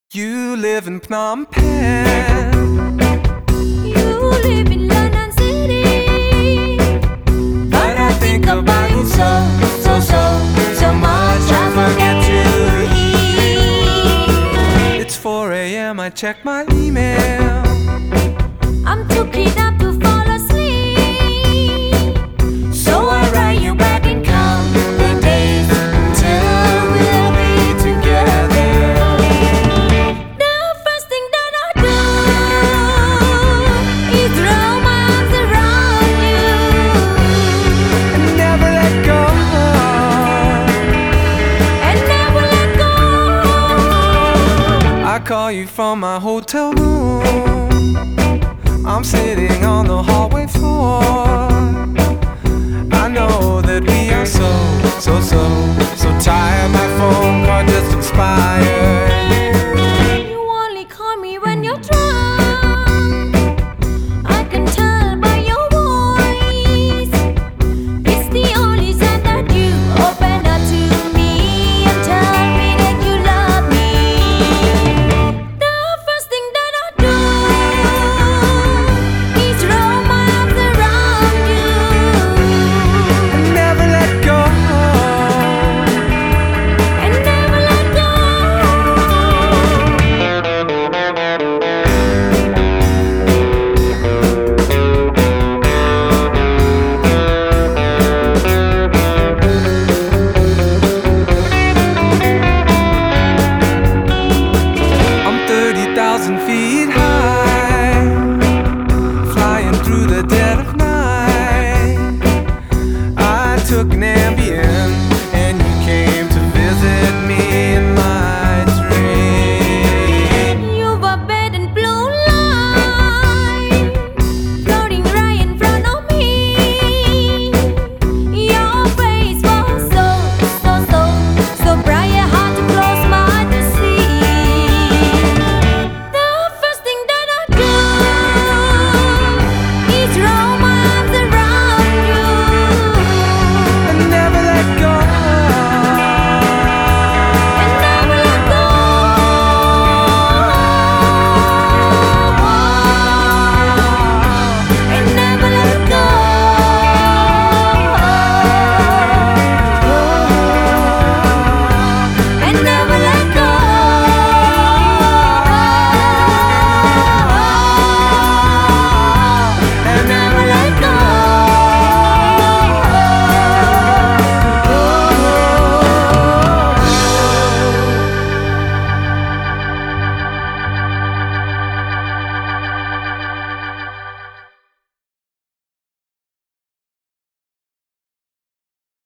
You live in Phnom Penh. You live in London City, But I think about you so much I forget to eat. It's 4 a.m. I check my email. I'm too keyed up to fall asleep, So I write you back and count the days until we'll be together. the first thing that I do is throw my arms around you And never let go. and never let go. I call you from my hotel room. I'm sitting on the hallway floor. I know that we are so tired. My phone call just expired. You only call me when you're drunk. I can tell by your voice. It's the only time that you open up to me and tell me that you love me. The first thing that I do is throw my arms around you And never let go. and never let go. I'm 30,000 feet high.